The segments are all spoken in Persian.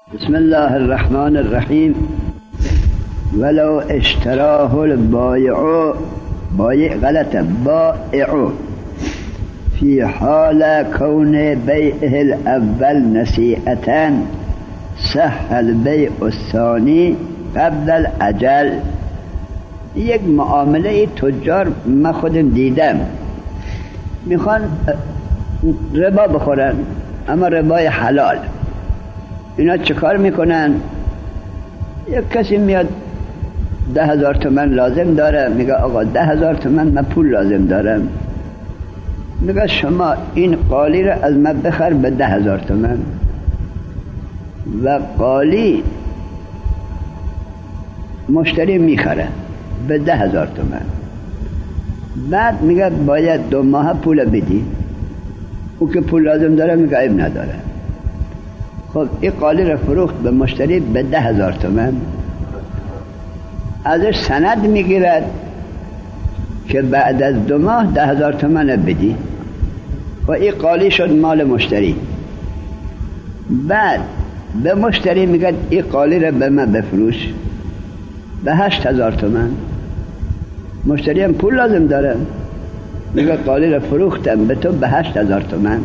بسم الله الرحمن الرحیم. ولو اشتراه البایع، بایع غلطه، بائع، فی حال کون بیعه الاول نصیحة صح البیع الثانی قبل الاجل. یک معامله تجار من خودم دیدم، میخوان ربا بخورن، اما ربای حلال. اینا چه کار میکنن؟ یک کسی میاد 10,000 تومان لازم داره، میگه آقا 10,000 تومان من پول لازم دارم. میگه شما این قالی را از من بخر به 10,000 تومان، و قالی مشتری میخره به 10,000 تومان. بعد میگه باید 2 ماه پول بدی. او که پول لازم داره میگه عیب نداره. خب این قالی را فروخت به مشتری به 10,000 تومان، ازش سند میگیرد که بعد از 2 ماه 10,000 تومان بدی، و این قالی شد مال مشتری. بعد به مشتری میگه این قالی را به من بفروش به 8,000 تومان. مشتری هم پول لازم داره، میگه قالی را فروختم به تو به 8,000 تومان.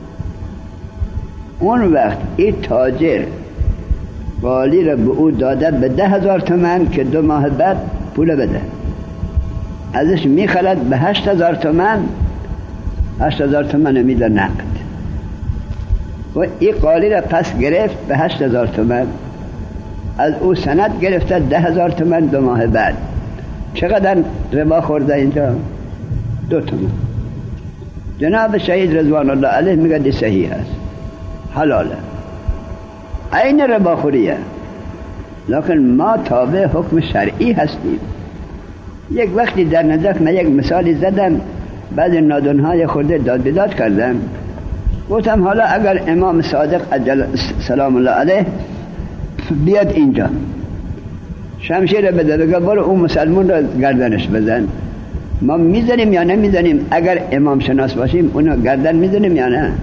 اون وقت این تاجر قالی را به او داده به 10,000 تومان که 2 ماه بعد پول بده. ازش میخرد به 8,000 تومان، 8,000 تومان میده نقد، و این قالی را پس گرفت به 8,000 تومان. از او سند گرفته 10,000 تومان 2 ماه بعد. چقدر ربا خورده اینجا؟ 2 تومان. جناب شهید رضوان الله علیه میگه دی صحیح است، حلاله، این ربا خوریه. لیکن ما تابع حکم شرعی هستیم. یک وقتی در نجف من یک مثالی زدم، بعد نادونهای خورده داد بیداد کردم. گفتم حالا اگر امام صادق عجل سلام الله علیه بیاد اینجا، شمشیر بده بگه برو اون مسلمون را گردنش بزن، ما میزنیم یا نمیزنیم؟ اگر امام شناس باشیم اونا گردن میزنیم یا نه؟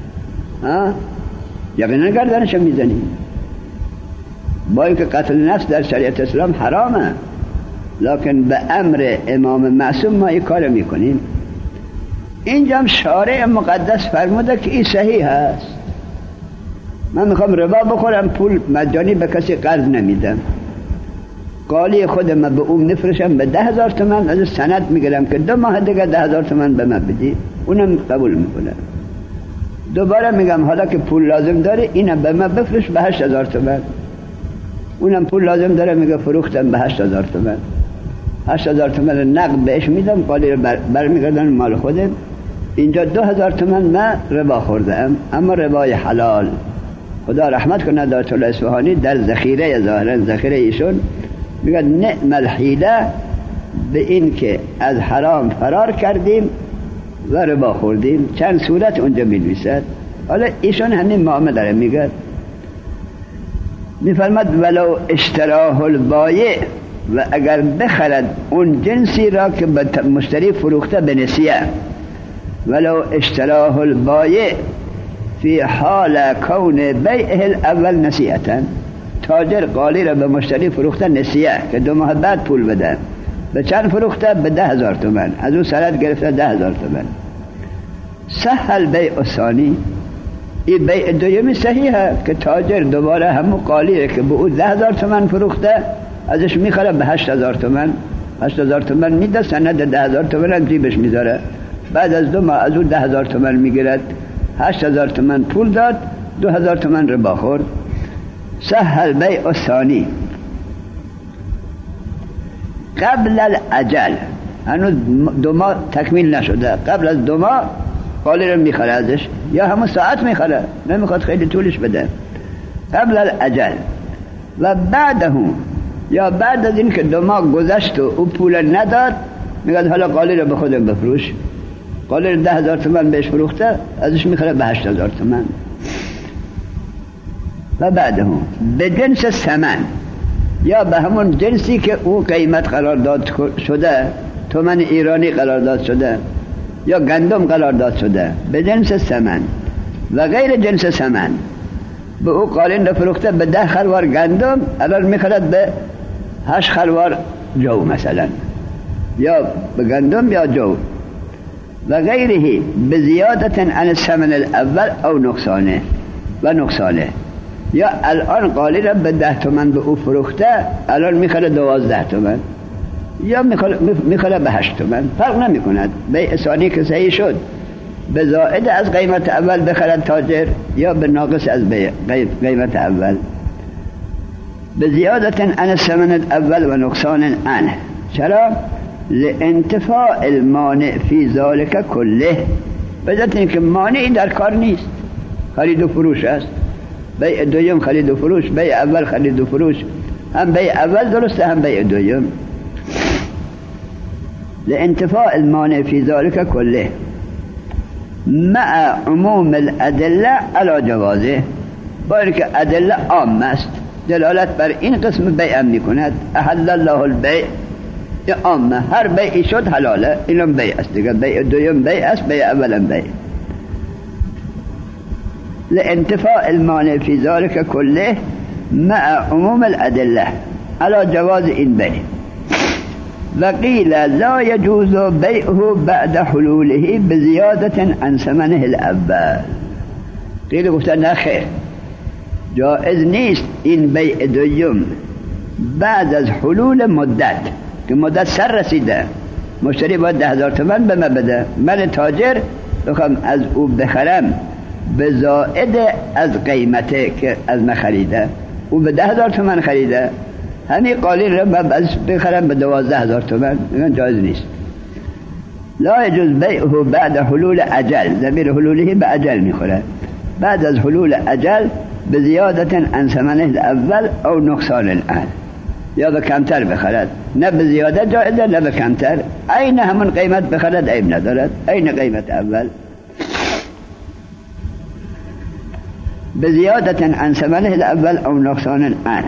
یقینا گردنش میزنیم. با اینکه قتل نفس در شریعت اسلام حرامه، لکن به امر امام معصوم ما این کار میکنیم. اینجا هم شارع مقدس فرموده که این صحیح هست. من میخوام ربا بخورم، پول مجانی به کسی قرض نمیدم، قالی خودم به اون نفرشم به 10,000 تومان، از سند میگیرم که 2 ماه دیگه 10,000 تومان به من بدی، اونم قبول میکنه. دوباره میگم حالا که پول لازم داره اینم به من بفرش به 8,000 تومان، اونم پول لازم داره، میگه فروختم به 8,000 تومان. 8,000 تومان نقد بهش میدم، قالی رو برمیگردن مال خودم. اینجا 2,000 تومان من ربا خوردم، اما ربای حلال. خدا رحمت کنه دایت الله اصفهانی در ذخیره، ظاهرا ذخیره ایشون، میگه نعم الحیله، به این که از حرام فرار کردیم و ربا خوردیم. چند صورت اونجا می‌نویسد. حالا ایشون همین معامله داره میگه، میفرماد ولو اشتراه البایع، و اگر بخرد اون جنسی را که به مشتری فروخته به نسیه. ولو اشتراه البایع فی حال کون بیعه الاول نسیه، تاجر قالی را به مشتری فروخته نسیه که 2 ماه بعد پول بده. به چند فروخته؟ به 10,000 تومان. از اون سند گرفته 10,000 تومان. صح البیع الثانی، این بیع دومی صحیحه که تاجر دوباره همون قالی که به او 10,000 تومان فروخته ازش میخره به 8,000 تومان. 8,000 تومان میده، سند 10,000 تومان هم جیبش میذاره. بعد از 2 ماه از اون 10,000 تومان میگیرد. 8,000 تومان پول داد، 2,000 تومان ربا خورد. صح البیع الثانی قبل الاجل، هنوز 2 ماه تکمیل نشده، قبل از 2 ماه قالی رو میخره ازش، یا همون ساعت میخره، نمیخواد خیلی طولش بده. قبل الاجل و بعده، یا بعد از این که 2 ماه گذشت و او پول نداد، میگه حالا قالی رو به خودم بفروش. قالی رو 10,000 تومان بهش فروخته، ازش میخره به 8,000 تومان. و بعده به جنس ثمن، یا به همون جنسی که او قیمت قرار داد شده، تومان ایرانی قرار داد شده یا گندم قرار داد شده، به جنس ثمن. و غیر جنس ثمن، به او قالین فروخته به 10 خروار گندم، الان میخرد به 8 خروار جو مثلا، یا به گندم یا جو و غیره بزیادت عن الثمن الاول او نقصانه. یا الان قالین به 10 تومن به او فروخته، الان میخره 12 تومن یا میخره به 8 تومن، فرق نمی کند. بیع ثانی که صحیح شد به زائد از قیمت اول بخرد تاجر یا به ناقص از قیمت اول. به زیادت عن الثمن الاول و نقصان عنه. چرا؟ لانتفاع المانع فی ذلك کله، بذات اینکه مانعی در کار نیست، خرید و فروش است. بیع دویم خرید و فروش، بیع اول خرید و فروش، هم بیع اول درسته هم بیع دویم. لانتفاع المانع فی ذلك کله مع عموم الادله علی جوازه، با اینکه ادله عام است، دلالت بر این قسم بیع می کند. احل الله البیع، عامه، هر بیعی شد حلاله، اینم بیع است دیگه. بیع دویم بیع است، بیع اولم بیع. لانتفاع المانع فی ذلك کله مع عموم الادله علی جواز این بیع. وقیل لا يجوز بیعه بعد حلوله بزیادة عن ثمنه الاول. قیل گفتن نه خیر، جائز نیست این بیع دویم بعد از حلول مدت، که مدت سر رسیده، مشتری باید 10,000 تومان به من بده، من تاجر بخوام از او بخرم به زائد از قیمته که از من خریده، او به 10,000 تومان خریده، همین قالین رو من بخرم به 12,000 تومان، این جایز نیست. لا يجوز بیعه بعد حلول اجل، ضمیر حلوله به اجل میخوره، بعد از حلول اجل به زیادت عن ثمنه الاول او نقصان الان، یا به کمتر بخرد، نه به زیادت جایزه نه به کمتر، عین همون قیمت بخرد عیب ندارد، عین قیمت اول. به زیادت عن ثمنه الاول او نقصان الان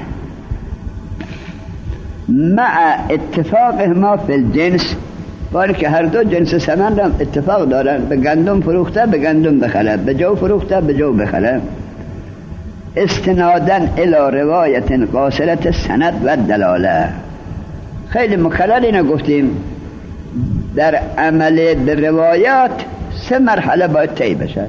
مع اتفاق ما فی الجنس، باری که هر دو جنس ثمن را اتفاق دارن، به گندم فروخته به گندم بخره، به جو فروخته به جو بخره. استنادن الى روایت قاصرت السند و دلاله. خیلی مکرر اینو گفتیم، در عمل به روایات 3 مرحله باید طی بشه.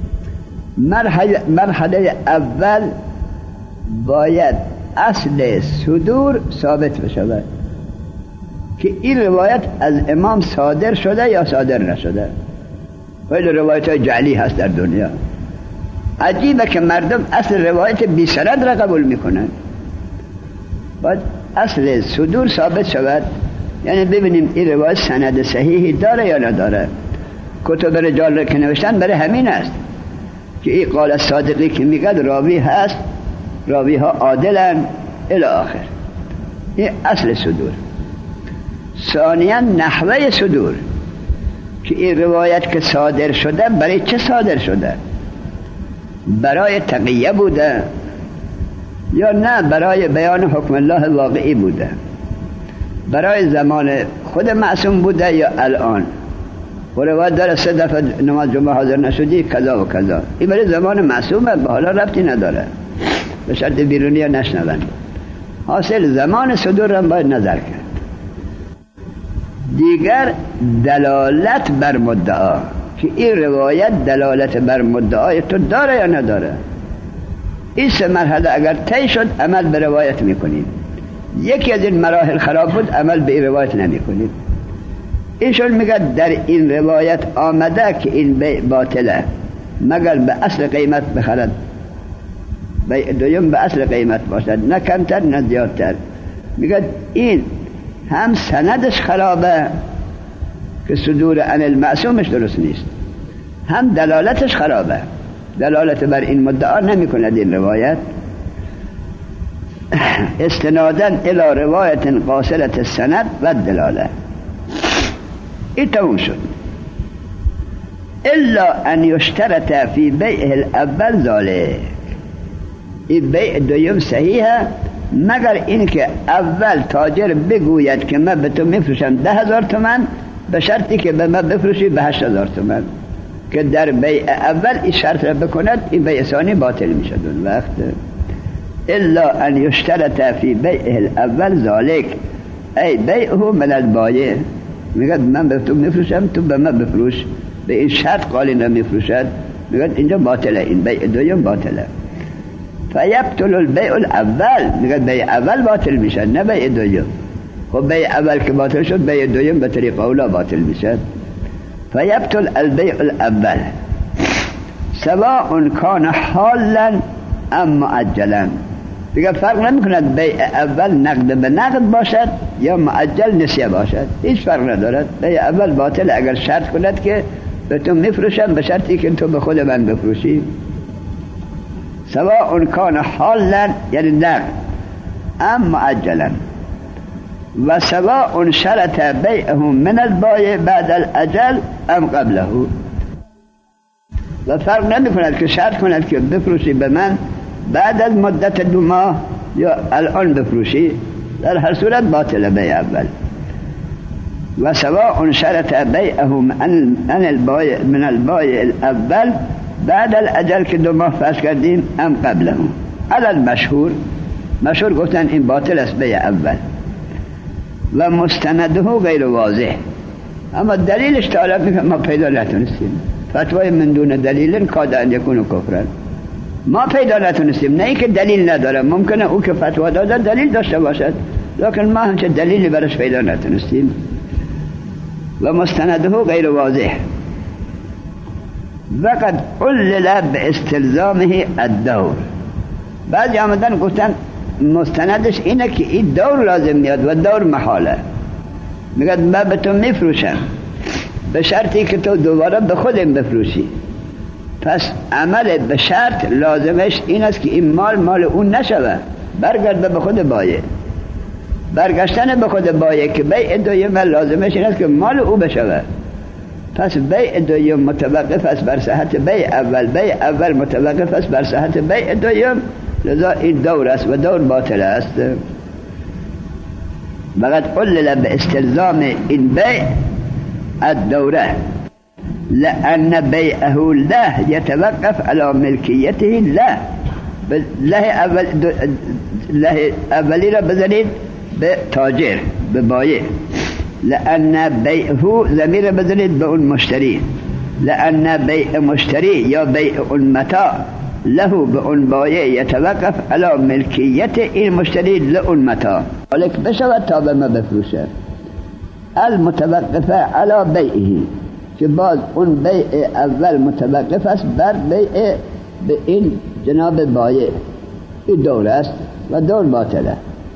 مرحله اول باید اصل صدور ثابت بشه، که این روایت از امام صادر شده یا صادر نشده. خیلی روایت های جعلی هست در دنیا، عجیبه که مردم اصل روایت بی سند را قبول میکنن. باید اصل صدور ثابت شود، یعنی ببینیم این روایت سند صحیحی داره یا نداره. کتب رجال را که نوشتن برای همین است که این قال صادقی که میگد راوی هست، راوی ها عادلن الی آخر. این اصل صدور. ثانیا نحوه صدور، که این روایت که صادر شده برای چه صادر شده؟ برای تقیه بوده یا نه برای بیان حکم الله واقعی بوده؟ برای زمان خود معصوم بوده یا الان؟ و روایت داره 3 دفعه نماز جمعه حاضر نشدی کذا و کذا، این برای زمان معصومه، به حالا ربطی نداره، به شرط بیرونی نشنون. حاصل زمان صدور را باید نظر کرد. دیگر دلالت بر مدعا، که این روایت دلالت بر مدعای تو داره یا نداره. این 3 مرحله اگر طی شد عمل به روایت میکنیم. یکی از این مراحل خراب بود، عمل به این روایت نمیکنیم. ایشون میگه در این روایت آمده که این بیع باطله مگر به اصل قیمت بخرد، بیع دویم به اصل قیمت باشد، نه کمتر نه زیادتر. میگه این هم سندش خرابه که صدور عن المعصومش درست نیست، هم دلالتش خرابه، دلالت بر این مدعا نمی کند این روایت. استنادن الى روایت قاصرت السند و دلاله. این تموم شد. الا ان یشترط فی بیع الاول ذالک، این بیع دویم صحیحه مگر اینکه اول تاجر بگوید که من به تو میفروشم 10,000 تومان، به شرطی که به من بفروشی به 8,000 تومان. که در بیع اول این شرط را بکند این بیع ثانی باطل میشد اون وقت. الا ان یشترط فی بیعه الاول ذالک ای بیعه من البایع، میگه من به تو میفروشم تو به من بفروش، به این شرط قالین را میفروشد، میگه اینجا باطله، این بیع دوم باطله. فیبطل البیع الاول، میگه بیع اول باطل میشه نه بیع دوم. خب بیع اول که باطل شد بیع دوم به طریق اولا باطل میشه. فیبطل البیع الاول سواء کان حالا ام معجلا، دیگه فرق نمیکند بیع اول نقد به نقد باشد یا معجل نسیه باشد، هیچ فرق ندارد. بیع اول باطل اگر شرط کند که به تو میفروشم به شرطی که تو به خود من بفروشی. سواء کان حالا یعنی نقد ام معجلا، و سواء شرط بیعه من البایع بعد الاجل ام قبله، و فرق نمی کند که شرط کند که بفروشی به من بعد از مدت 2 ماه یا الان بفروشی، در هر صورت باطل بیع اول. و سواء شرط بیعه من البایع الاول بعد الاجل که 2 ماه فرض کردیم ام قبله. علل مشهور گفتن این باطل است بیع اول. و مستنده غیر واضح، اما دلیلش تعالی میگه ما پیدا نتونستیم، فتوای من دون دلیل کاد ان یکون کفرا، ما پیدا نتونستیم، نه اینکه دلیل نداره، ممکنه او که فتوا داده دلیل داشته باشد لکن ما همچه دلیلی برش پیدا نتونستیم. و مستنده غیر واضح وقد علل باستلزامه الدور، بعضی آمدن گفتن مستندش اینه که این دور لازم میاد و دور محاله، میگه من به تو میفروشم به شرطی که تو دوباره به خودم بفروشی، پس عمل به شرط لازمش این است که این مال اون نشود، برگرده به خود بایع. برگشتن به خود بایع که بیع دوم لازمش این است که مال او بشود، پس بیع دوم متوقف است بر صحت بیع اول، بیع اول متوقف است بر صحت بیع دوم، لذا این دور است و دور باطل است. وقد علل باستلزام این بیع الدوره لأن بیعه له يتوقف على ملکیته له. له اولی را بزنید به تاجر به بایع، لأن بیعه ضمیر بزنید به اون مشتری، لأن بیع مشتری یا بیع اون متاع له به اون بایع یتوقف علی ملکیت این مشتری لون متاع، مالک بشود تا به ما بفروشه. المتوقفه علی بیعه، که باز اون بیع اول متوقف است بر بیع به این جناب بایع، این دور است و دور باطله.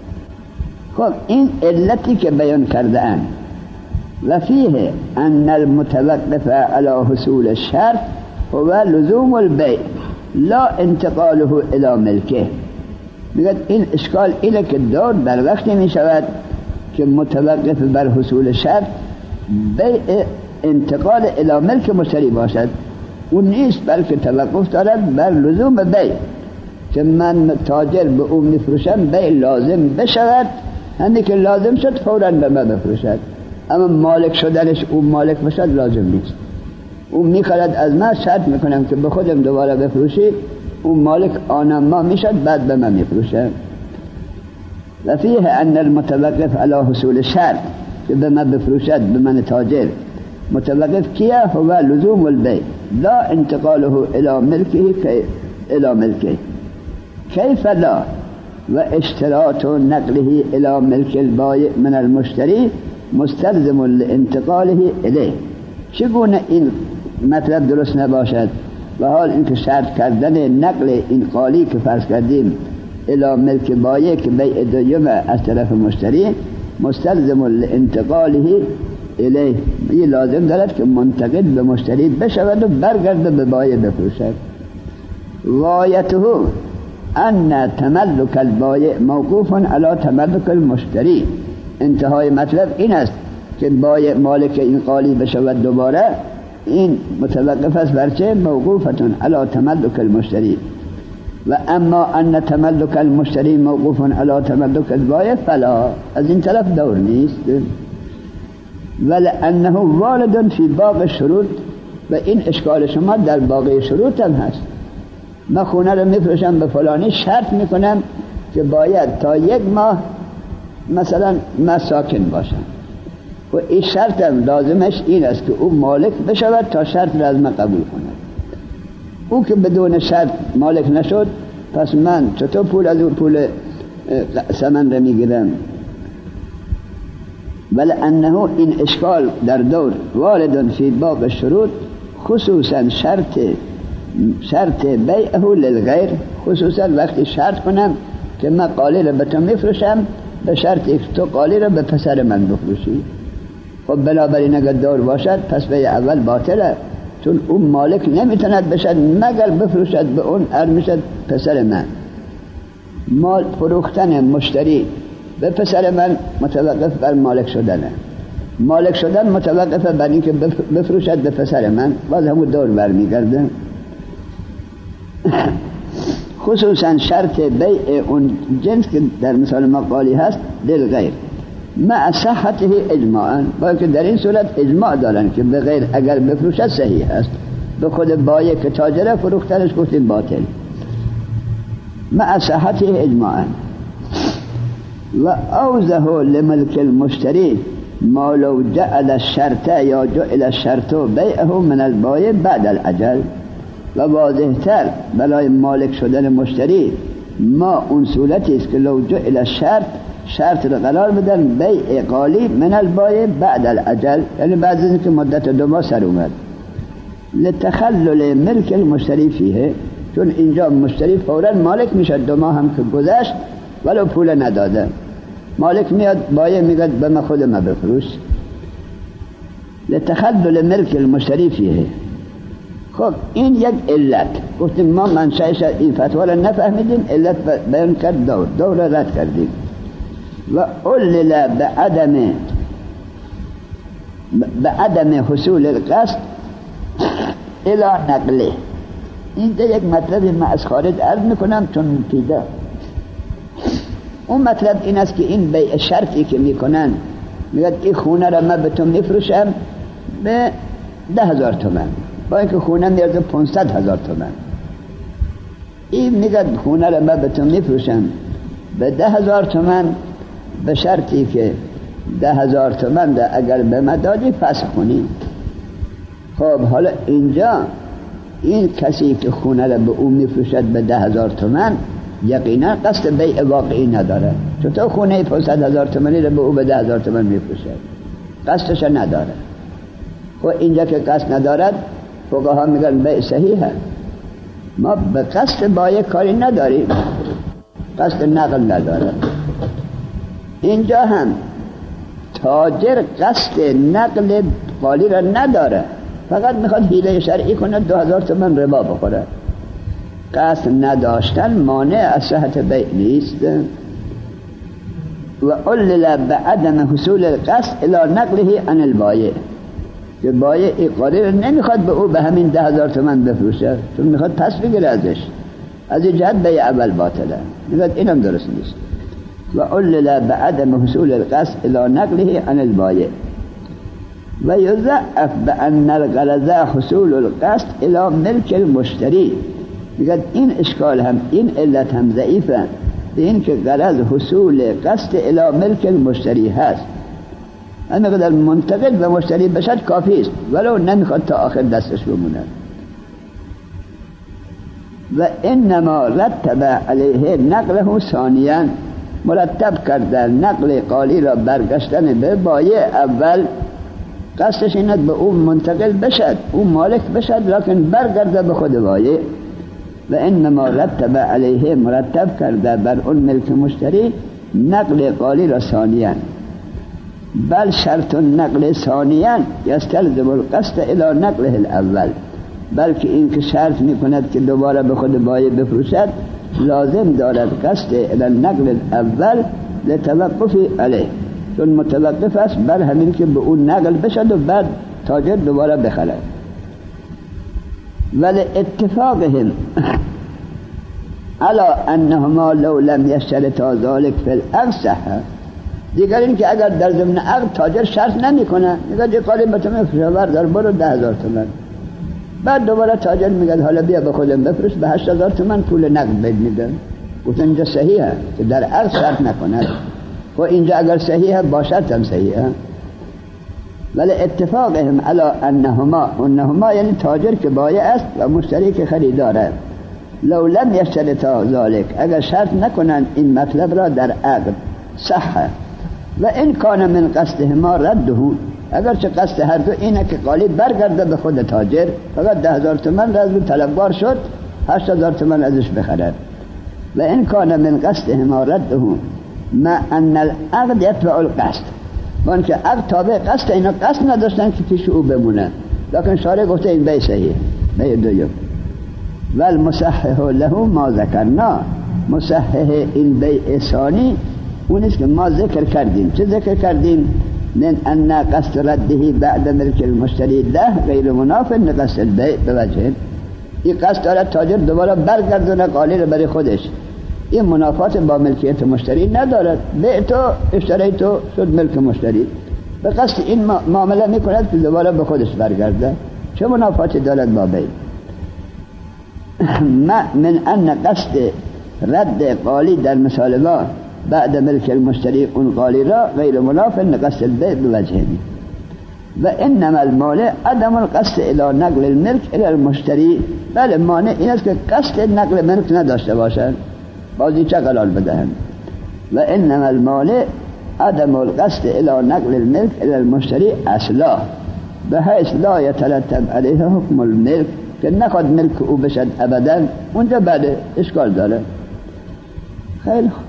خب این علتی که بیان کرده اند و فیه ان المتوقف علی حصول الشرط هو لزوم البیع لا انتقاله الى ملکه. میگه این اشکال اینه که دور در وقتی می شود که متوقف بر حصول شرط بیع انتقال الى ملک مشتری باشد، اون نیست، بلکه توقف دارد بر لزوم بیع، که من تاجر به اون میفروشم بیع لازم بشود، همین که لازم شد فوراً به من بفروشد، اما مالک شدنش اون مالک بشد لازم نیست. اون میخواهد از من شرط میکنم که به خودم دوباره بفروشی، اون مالک آنم ما میشد بعد به من میفروشد. و فیه ان المتوقف علی حصول شرط، که به من بفروشد به من تاجر، متوقف کیه؟ هو لزوم البیع لا انتقاله الى ملکه کیف لا و اشتراط نقله الى ملک البایع من المشتری مستلزم لانتقاله الیه. چگونه این مطلب درست نباشد و حال اینکه شرط کردن نقل این قالی که فرض کردیم الى ملک بایع که بیع دوم از طرف مشتری مستلزم لانتقاله الیه، این لازم دارد که منتقل به مشتری بشود و برگرده به بایع بفروشد. غایته ان تملک البایع موقوف علی تملک المشتری، انتهای مطلب این است که بایع مالک این قالی بشود دوباره، این متوقف است بر چه؟ موقوفتون علی تملک المشتری. و اما ان تملک المشتری موقوف علی تملک البایع فلا، از این طرف دور نیست. ولانه والد فی باقی شروط و این اشکال شما در باقی شروط هم هست. من خونه رو میفروشم به فلانی، شرط میکنم که باید تا 1 ماه مثلا من ساکن باشم و این شرط هم لازمش این است که او مالک بشود تا شرط را از من قبول کند. او که بدون شرط مالک نشد، پس من چطور پول از او پول ثمن را میگیرم؟ ولی انه این اشکال در دور وارد فی باب شروط، خصوصا شرط بیعه للغیر، خصوصا وقتی شرط کنم که من قالی را به تو میفروشم به شرطی که تو قالی را به پسر من بفروشی. خب بنابراین اگر دور باشد پس بیع اول باطله، چون اون مالک نمیتوند بشد مگر بفروشد به اون ارمشد پسر من. مال فروختن مشتری به پسر من متوقف بر مالک شدنه، مالک شدن متوقف بر این که بفروشد به پسر من، باز همون دور برمیگرده. خصوصا شرط بیع اون جنس که در مثال ما قالی هست للغیر مع صحته اجماعا، باید که در این صورت اجماع دارن که به غیر اگر بفروشد صحیح است، به خود بایع که تاجره فروختنش گفتیم باطل. مع صحته اجماعا و اوزه لملک المشتری ما لو جعل الشرط یا جعل الشرط بیعه من البایع بعد الاجل، و واضح‌تر برای مالک شدن مشتری ما اون صورتی است که لو جعل الشرط، شرط رو قرار بدن بیع قالی من البایع بعد الاجل، یعنی بعد از اینکه مدت 2 ماه سر اومد، لتخلل ملک المشتری فیه، چون اینجا مشتری فوراً مالک میشه 2 ماه هم که گذشت ولو پول نداده، مالک میاد بایع میگه به من خود ما بفروش. لتخلل ملک المشتری فیه. خب این یک علت، گفتیم ما منشأش این فتوا را نفهمیدیم، علت بیان کرد دور را رد کردیم. و علل بعدم حصول القصد الى نقله. این یک مطلبی من از خارج عرض میکنم چون مفیده. اون مطلب این است که این بیع شرطی که میکنن، میگه این خونه را من به تو میفروشم به 10,000 تومان، با اینکه خونه میرده 500,000 تومان. این میگه خونه را من به تو میفروشم به 10,000 تومان به شرطی که 10,000 تومان ده اگر به من دادی فسخ کنی. خب حالا اینجا این کسی که خونه را به اون میفروشد به 10,000 تومان یقینا قصد بیع واقعی نداره، چطور خونه 500,000 تومانی را به او به 10,000 تومان میفروشد؟ قصدش نداره. خب اینجا که قصد ندارد فقها میگن بیع صحیحه. ما به قصد بایع کاری نداریم، قصد نقل نداره. اینجا هم تاجر قصد نقل قالی را نداره، فقط میخواد حیله شرعی کنه 2,000 تومان ربا بخوره. قصد نداشتن مانع از صحت بیع نیست. و علل بعدم حصول القصد الى نقله عن البایع، که بایع قالی را نمیخواد به او به همین 10,000 تومان بفروشه، چون میخواد پس بگیره ازش. از این جهت بیع اول باطله، میگه اینم درست نیست. و علل بعدم حصول القصد الى نقله عن البایع و یضعف بان الغرض حصول القصد الى ملک المشتری. میگه این اشکال هم، این علت هم ضعیفه به این که غرض حصول قصد الی ملک المشتری هست. اما قدر منتقل به مشتری بشد کافی است، ولو نمیخواد تا آخر دستش بمونه. و انما رتب علیه نقله ثانیاً، مرتب کرده نقل قالی را برگشتن به بایع اول، قصدش اینه به اون منتقل بشد، اون مالک بشد، لکن برگرده به خود بایع. و انما رتب علیه، مرتب کرده بر اون ملک مشتری نقل قالی را ثانیاً، بل شرط النقل ثانیاً یستلزم القصد الی نقله الاول، بلکه این که شرط میکند که دوباره به خود بایع بفروشد لازم دارد قصد الی نقل الاول لتوقفی علیه، چون متوقف است بر همین که به اون نقل بشد و بعد تاجر دوباره بخرد. ولی اتفاقهم علی انهما لو لم یشترطا ذلک فی العقد صح. دیگر این که اگر در ضمن عقد تاجر شرط نمیکنه، میگه قالی به تو میفروشم بردار برو 10,000 تومان، بعد دوباره تاجر میگه حالا بیا به خودم بفرست، به 8000 تومان پول نقد بهت میدم. گفتن اینجا صحیحه که در عقد شرط نکند. و اینجا اگر صحیحه باشد هم صحیحه، ولی اتفاقهم علی انهما یعنی تاجر که بایع است و مشتری که خریداره، لو لم یشترطا ذلك، اگر شرط نکنند این مطلب را در عقد صحه. و این کان من قصدهما رده، اگر چه قصد هر دو اینه که قالی برگرده به خود تاجر، فقط 10,000 تومان از اون طلبگار شد 8,000 تومان ازش بخرد. و این کان من قصدهما رده ما ان العقد یتبع القصد، وان که عقد تابع قصد، اینا قصد نداشتن که پیش او بمونه، لکن شارع گفته این بیع صحیح، بیع دویم. و المصحح له ما ذکرنا، مصحح این بیع ثانی اونیست که ما ذکر کردیم. چه ذکر کردیم؟ من ان قصد رده بعد ملک المشتری له غیر مناف لقصد البیع بوجه، این قصد داره تاجر دوباره برگردونه قالی رو برای خودش، این منافات با ملکیت مشتری ندارد. بیع تو اشتری تو شد ملک مشتری، به قصد این معامله میکند که دوباره به خودش برگرده، چه منافاتی دارد با بیع؟ من ان قصد رد قالی در مثال ما بعد ملک المشتری اون قالی را غیر مناف لقصد البیع بوجه. و انما المانع عدم القصد الى نقل الملک الى المشتری، بله مانع این است که قصد نقل ملک نداشته باشند، بازی چه قرار بدهند. و انما المانع عدم القصد الى نقل الملک الى المشتری اصلا، به حیث لا یترتب علیه حکم الملک، که نخواد ملک او بشد ابدا، اونجا بله اشکال داره. خیلی خوب.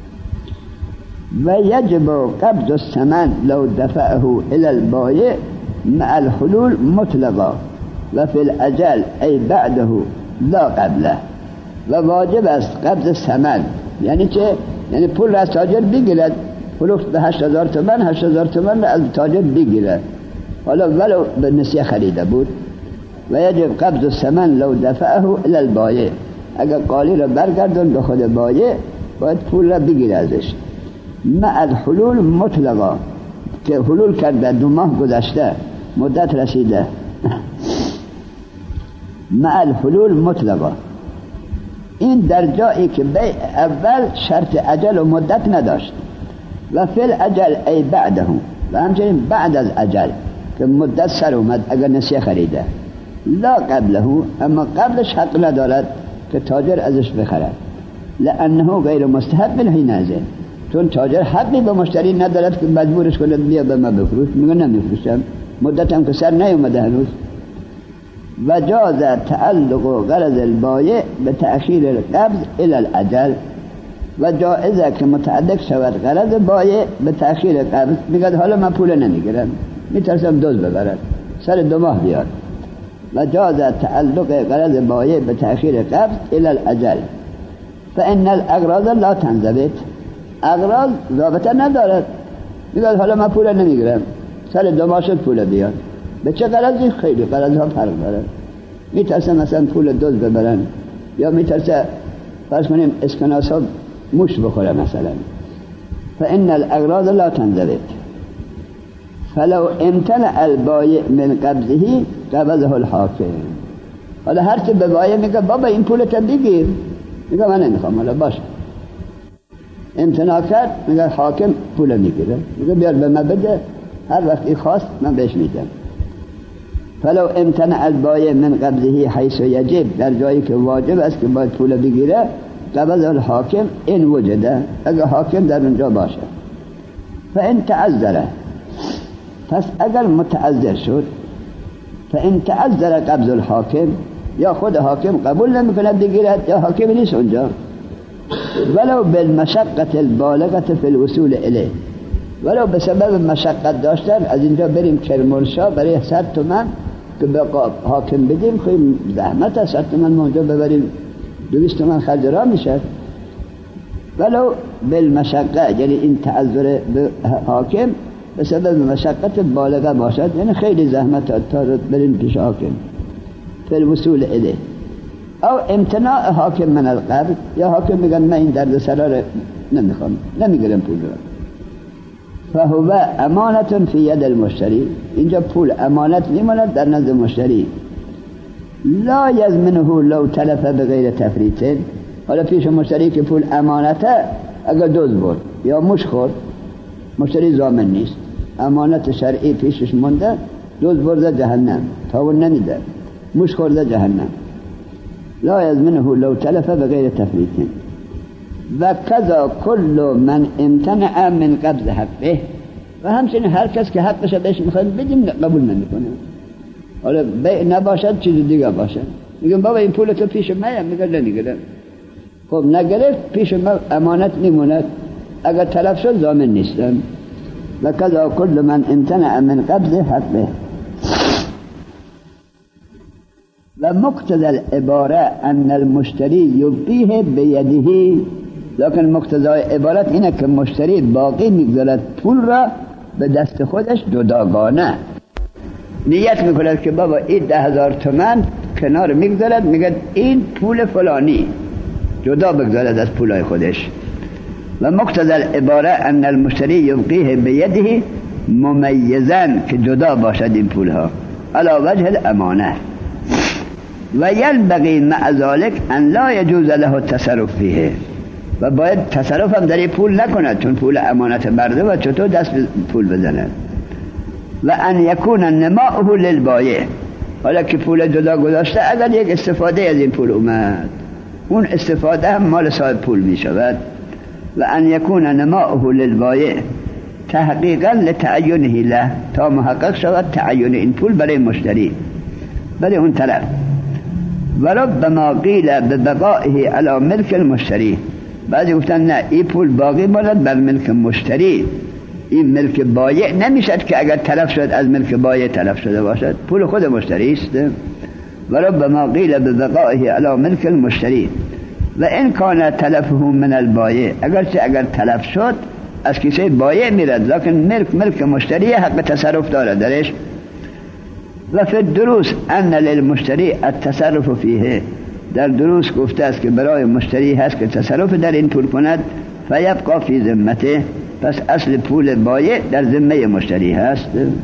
و یجب قبض الثمن لو دفعه الى البایع مع الحلول مطلقا و فی الاجل ای بعده لا قبله. و واجب است قبض ثمن، یعنی چه؟ یعنی پول را از تاجر بگیرد، پول به 8,000 تومان، 8,000 تومان را از تاجر بگیرد، حالا ولو به نسیه خریده بود. و یجب قبض الثمن لو دفعه الى البایع، اگر قالی را برگردون به خود بایع باید پول را بگیره ازش. مع الحلول مطلقا، که حلول کرده 2 ماه گذشته مدت رسیده، مع الحلول مطلقا، این در جایی که بیع اول شرط اجل و مدت نداشت. و فی الاجل ای بعده، و همچنین بعد از اجل که مدت سر اومد اگر نسیه خریده، لا قبله، اما قبلش حق ندارد که تاجر ازش بخرد، لانه غیر مستحق حینئذ، چون تاجر حقی به مشتری ندارد که مجبورش کنه بیا به ما بفروش، میگه نمیفروشم، مدت هم که سر نیومده هنوز. و جاز تعلق غرض البایع به تأخیر القبض الى الاجل، و جایزه که متعلق شود غرض بایع به تأخیر قبض، میگه حالا من پول نمیگیرم، میترسم دوز ببرد، سر 2 ماه بیاد. و جاز تعلق غرض بایع به تأخیر قبض الى الاجل، فان الاغراض لا تنضبط، اغراض ضابطه ندارد، میگه حالا من پول نمیگیرم، سر 2 ماه شد پول بیاد. به چه غرضی؟ خیلی غرضها فرق داره، میترسه مثلا پول دوز ببرن، یا میترسه فرض کنیم اسکناسا موش بخوره مثلا. فان الاغراض لا تنضبط، فلو امتنع البایع من قبضه قبضه الحاکم. حالا هر چه به بایع میگه بابا این پولت بگیر، میگه من نمیخوام، حالا باشه، امتناع کرد، میگه حاکم پول میگیره، میگه بیار به من بده، هر وقتی خواست من بهش میدم. فلو امتنع البایع من قبضه حیث یجب، در جایی که واجب است که باید پول بگیره، قبض الحاکم این وجده، اگر حاکم در اونجا باشه. فان تعذر، پس اگر متعذر شد، فان تعذر قبض الحاکم، یا خود حاکم قبول نمیکنه بگیرد، یا حاکم نیست اونجا، ولو بالمشقت البالغه فی الوصول الیه، ولو به سبب مشقت داشتن از اینجا بریم کرمانشاه برای 100 تومان که به حاکم بدیم، خیلی زحمت است، 100 تومان ما اونجا ببریم 200 تومان خرج را میشه. ولو بالمشقت، یعنی این تعذر به حاکم به سبب مشقت بالغه باشد، یعنی خیلی زحمت تا بریم پیش حاکم فی الوصول الیه، او امتناع حاکم من القبض، یا حاکم میگن من این درد سرا رو نمیخوام، نمیگیرم پول رو، فهو امانت فی ید المشتری، اینجا پول امانت میماند در نزد مشتری. لا یضمنه لو تلف بغیر تفریط. حالا پیش مشتری که پول امانته، اگر دزد برد یا مش خورد، مشتری ضامن نیست. امانت شرعی پیشش مونده، دزد برده جهنم، تاون نمیده، مش خورده جهنم. لا یضمنه لو تلف بغیر تفریط. و کذا کل من امتنع من قبض حقه. و همچنین هر کس که حقش بهش میخواد بدیم قبول نمیکنه. حالا بیع نباشد چیز دیگه باشد، میگم بابا این پول تو پیش منه، میگه نمیگیرم. خب نگرفت پیش من امانت میموند، اگر تلف شد ضامن نیستم. و کذا کل من امتنع من قبض حقه. و مقتضى العباره ان المشتری یبقیه بیده. لکن مقتضای عبارت اینه که مشتری باقی میگذارد پول را به دست خودش جداگانه. نیت میکند که بابا این 10,000 تومان کنار میگذارد، میگه این پول فلانی، جدا بگذارد از پولای خودش. و مقتضى العباره ان المشتری یبقیه بیده ممیزا، که جدا باشد این پولها علی وجه الامانه. و یلبغی مع ذلك ان لا یجوز له التصرف فیه. و باید تصرف هم در این پول نکند، چون پول امانت برده و چطور دست پول بزند. و ان یکون نماؤه للبایع. حالا که پول جدا گذاشته، اگر یک استفاده از این پول اومد، اون استفاده هم مال صاحب پول می شود. و ان یکون نماؤه للبایع تحقیقا لتعینه له، تا محقق شود تعین این پول برای مشتری، برای اون طرف. و ربما قیل ببقائه علی ملک المشتری. بعضی گفتن نه، این پول باقی ماند بر ملک مشتری، این ملک بایع نمیشد که اگر تلف شد از ملک بایع تلف شده باشد، پول خود مشتری است. و ربما قیل ببقائه علی ملک المشتری. و این کان تلفه من البایع، اگر تلف شد از کیسه بایع میرد، لکن ملک مشتری حق تصرف دارد درش. و فی الدروس ان للمشتری التصرف فیه. در دروس گفته است که برای مشتری هست که تصرف در این پول کند. فیبقى فی ذمته، پس اصل پول بایع در ذمه مشتری هست.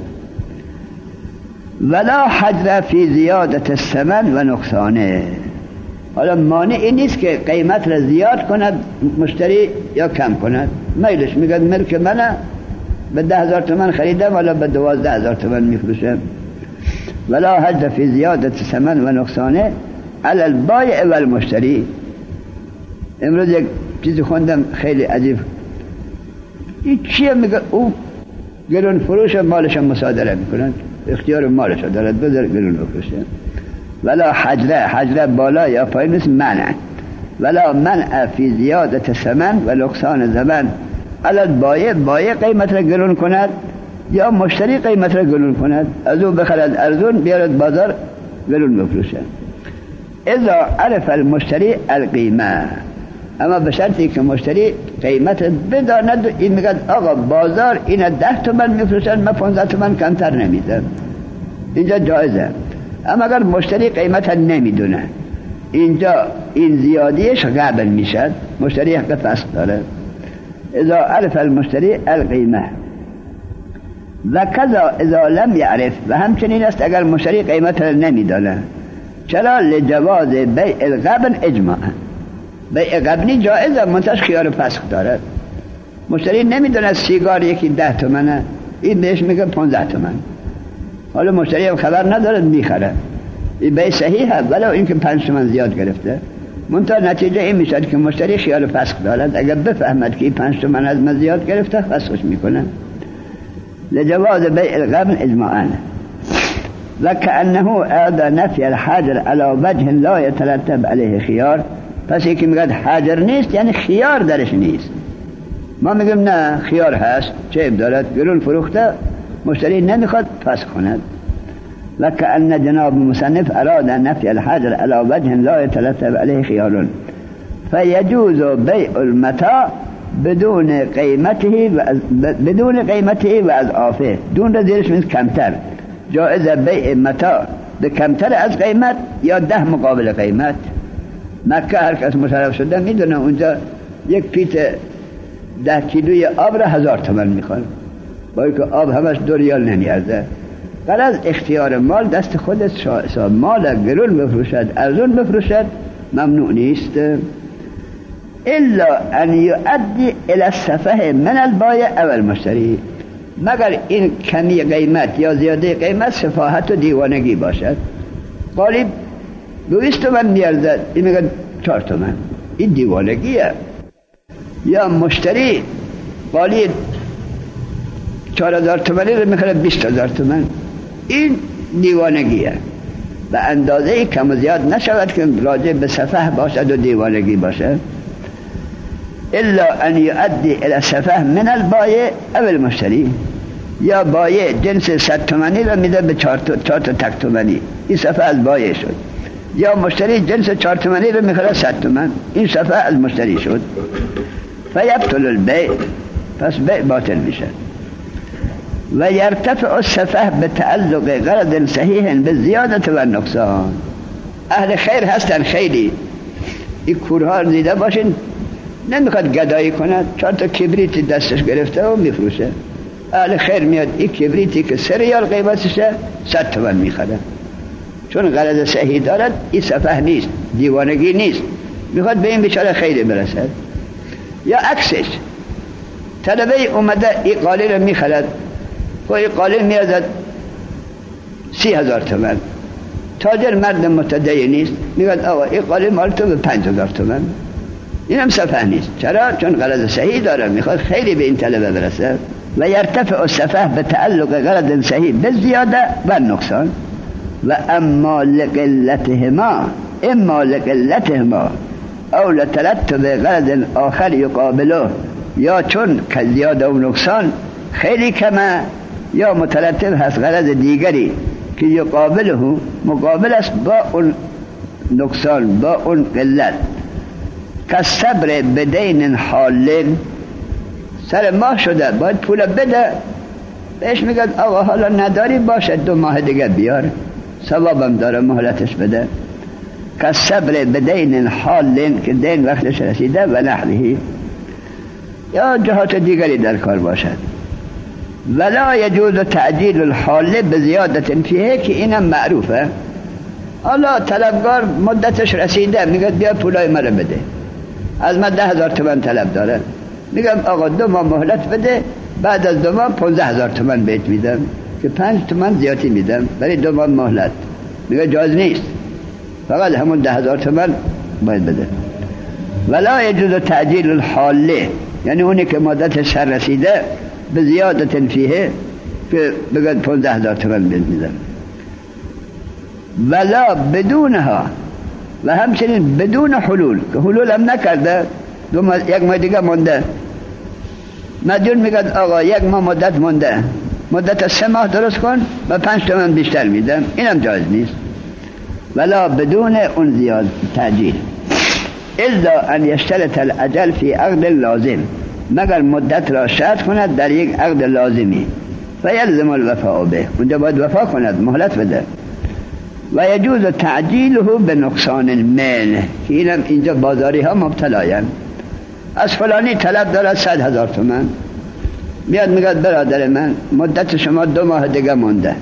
ولا حجر فی زیادت الثمن و نقصانه. حالا مانعی نیست که قیمت را زیاد کند مشتری یا کم کند، میلش میگه ملک منه، به 10,000 تومان خریدم، حالا به 12,000 تومان میفروشم. ولا حجر فی زیادت الثمن و نقصانه علی البایع و المشتری. امروز یک چیزی خوندم خیلی عجیب، این چیه؟ میگه او گلون فروش مالش مصادره میکنند، اختیار مالش دارد، بذار گلون بفروشه. ولا حجره بالا یا پایین نیست، منع. ولا منع فی زیادت ثمن و نقصان زمن علی البایع. بایع قیمت را گلون کند یا مشتری قیمت را گلون کند، از او بخرد ارزون، بیارد بازار گلون بفروشه. اذا عرف المشتری القیمه، اما به شرطی که مشتری قیمت بداند. این میگه آقا بازار این 10 تومن میفروشن، من 15 تومن کمتر نمیدم، اینجا جایزه. اما اگر مشتری قیمت نمیدونه، اینجا این زیادیش قبل میشد، مشتری حق فسخ داره. اذا عرف المشتری القیمه. و کذا اذا لم یعرف. و همچنین است اگر مشتری قیمت نمیدانه. چرا؟ لجواز بیع الغبن اجماعا. بیع غبنی جایزه، منتش خیار فسخ داره. مشتری نمیدونه سیگار یکی 10 تومنه، این بهش میگه 15 تومن، حالا مشتری هم خبر نداره میخره، این بیع صحیحه، ولو اینکه 5 تومن زیاد گرفته. منتها نتیجه این میشد که مشتری خیال فسخ دارد، اگر بفهمد که این 5 تومن از من زیاد گرفته فسخش میکنه. لجواز بیع الغبن اجماعا. و كأنه اعاد نفی الحاجر على وجه لا يترتب عليه خيار. پس یکی میگه حاجر نیست یعنی خیار درش نیست. ما میگیم نه، خیار هست، چه عیب دارد، گلون فروخته، مشتری نمیخواد فسخ کند. و كأن جناب مصنف اراد نفی الحاجر على وجه لا يترتب عليه خيار فيجوز بيع المتاع بدون قیمته و اضعافه. دون را زیرش میشه کمتر. جایزه بیع متاع به کمتر از قیمت یا 10 مقابل قیمت. مکه هر کس مشرف شده میدونه اونجا یک پیت 10 کیلوی آب را 1000 تومان میخواد، با اینکه آب همش 2 ریال نمیارزه. غرض اختیار مال دست خودت، مال گرون بفروشد ارزون بفروشد ممنوع نیست. الا ان یؤدی الى السفه من البایع او المشتری، مگر این کمی قیمت یا زیاده قیمت سفاهت و دیوانگی باشد. قالی 200 تومن میارزد، این میگه 4 تومن، این دیوانگیه. یا مشتری قالی 4000 تومنی رو میخره 20000 تومن، این دیوانگیه. به اندازه کم و زیاد نشود که راجع به سفه باشد و دیوانگی باشد. الا ان یؤدی الى سفه من البایع او المشتری، یا بایع جنس 100 تومنی رو میده به 4 تا تک تومنی، این سفه از بایع شد. یا مشتری جنس 4 تومنی رو میخره 100 تومن، این سفه از مشتری شد. فیبطل البیع، پس بیع باطل میشه. و یرتفع السفه به تعلق غرض صحیح به زیادت و نقصان. اهل خیر هستن، خیلی این کورها رو دیده باشین، نمیخواد گدایی کند، 4 تا کبریتی دستش گرفته و میفروشه. اهل خیر میاد این کبریتی که 3 ریال قیمتشه 100 تومن میخره، چون غرض صحیح دارد. این سفه نیست، دیوانگی نیست، میخواد به این بیچاره خیلی برسد. یا عکسش، طلبه اومده این قالی رو میخرد، و این قالی میارزد 30,000 تومن، تاجر مرد متدین نیست، میگه آقا این قالی مال تو به 5,000 تومن، این هم سفه نیست. چرا؟ چون غرض صحیح داره، میخواد خیلی به این طلبه برسه. و یرتفع السفه به تعلق غرض صحیح به زیاده و نقصان. و اما لقلتهما او لترتب غرض آخر یقابله، یا چون که زیاده و نقصان خیلی کمه، یا مترتب هست غرض دیگری که یقابله مقابل است با اون نقصان، با اون قلت. که صبر بدین حالین، سر ماه شده باید پول بده، بهش میگن آقا حالا نداری باشه 2 ماه دیگه بیار، ثوابم داره مهلتش بده. که صبر بدین حالین، که دین وقتش رسیده و نحوی، یا جهات دیگری در کار باشد. ولا یجوز تعجیل الحال بزیادت فیه، که اینم معروفه. حالا طلبگار مدتش رسیده، میگه بیا پولای مرا بده، از من 10,000 تومن طلب داره، میگم آقا 2 ماه مهلت بده، بعد از 2 ماه 15,000 تومن بهت میدم، که 5 تومن زیادی میدم برای 2 ماه مهلت. میگه جاز نیست، فقط همون 10,000 تومن باید بده. ولا یجوز تعجیل الحال، یعنی اونی که مدتش سر رسیده به زیادت فیه، که بگد 15,000 تومن بهت میدم. ولا بدونها، و همچنین بدون حلول، که حلول هم نکرده، 1 ماه دیگه مونده، مدیون میگد آقا 1 ماه مدت مونده، مدت 3 ماه درست کن و 5 تومن بیشتر میدم، اینم جایز نیست. ولا بدون اون زیاد تعجیل، الا ان یشترط الاجل فی عقد لازم، مگر مدت را شرط کند در یک عقد لازمی، فیلزم الوفاء به، اونجا باید وفا کند، مهلت بده. و یجوز تعجیله به نقصان المال، که اینم اینجا بازاری ها مبتلاین. از فلانی طلب دارد 100,000 تومن، میاد میگه برادر من مدت شما 2 ماه دیگه مونده،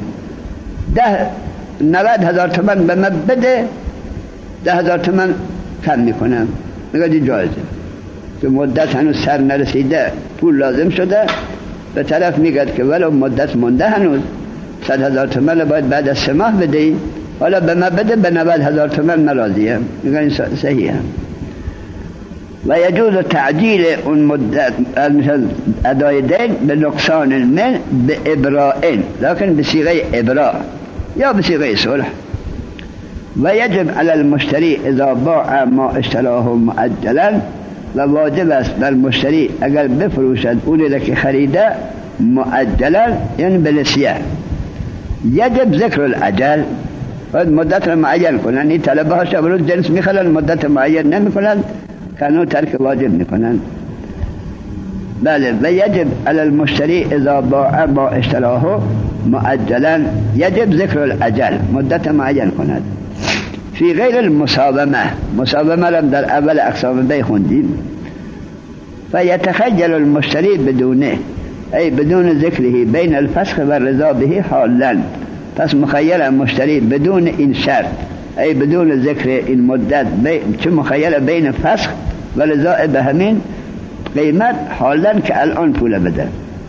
90,000 تومن به من بده، 10,000 تومن کم میکنم. میگه دی جایزه، که مدت هنوز سر نرسیده، پول لازم شده، به طرف میگه که ولو مدت مونده هنوز 100,000 تومن باید بعد از 3 ماه بدهی، حالا به من بده، به 90,000 تومن من راضیم. میگه این صحیحه. و یجوز تعجیل اون مدت مثل ادای دین به نقصان المال به ابراء، لكن به صيغه ابراء یا به صيغه صلح. و یجب علی المشتری اذا باع ما اشتراه مؤجلا، و واجب است بر مشتری اگر بفروشد اونی که خریده مؤجلا، یعنی به نسیه، یجب ذکر الاجل، باید مدت را معین کنن. این طلبه ها شب روز جنس میخرن، مدت معین نمیکنن، کانو ترک واجب میکنن. بله. و یجب علی المشتری اذا باع ما اشتراه مؤجلا، یجب ذکر الاجل، مدت معین کند. فی غیر المساومه، مساومه را در اول اقسام بیع خوندیم. فیتخجل المشتری بدونه، ای بدون ذکره بین الفسخ و الرضا به حالا، پس مخیر مشتری بدون این شرط، ای بدون ذکر این مدت، چه مخیر بین فسخ و لذا به همین قیمت حالا که الان پول بده.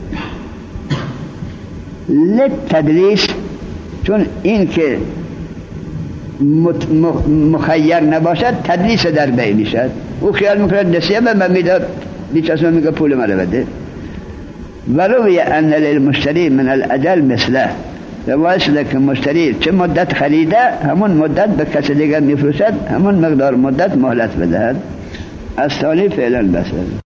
للتدلیس، چون این که مخیر نباشد تدلیس در بی میشد. او خیال میکنه نسیه به من میداد، بیچه میگه پول من بده. وروی ان للمشتری من الاجل مثله، روایت شده که مشتری چه مدت خریده همون مدت به کسی دیگر میفروشد، همون مقدار مدت مهلت بدهد. از ثانی فعلا بسه.